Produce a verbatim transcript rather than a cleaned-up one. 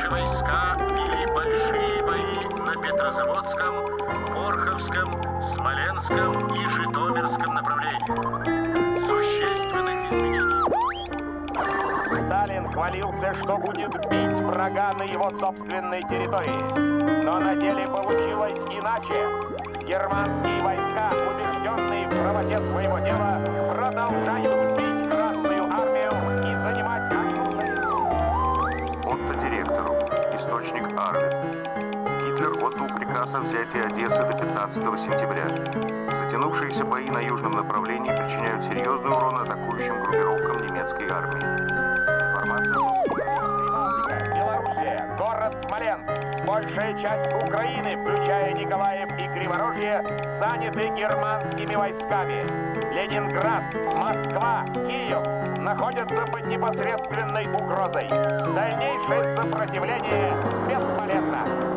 Наши войска вели большие бои на Петрозаводском, Порховском, Смоленском и Житомирском направлениях. Существенных изменений. Сталин хвалился, что будет бить врага на его собственной территории. Но на деле получилось иначе. Германские войска, убежденные в правоте своего дела, продолжают бить Красную армию и занимать Отто директору. Источник Арвид. Гитлер отдал приказ о взятии Одессы до пятнадцатого сентября. Затянувшиеся бои на южном направлении причиняют серьезный урон атакующим группировкам немецкой армии. Информация... Белоруссия, город Смоленск. Большая часть Украины, включая Николаев и Криворожье, заняты германскими войсками. Ленинград, Москва, Киев находятся под непосредственной угрозой. Дальнейшее сопротивление бесполезно.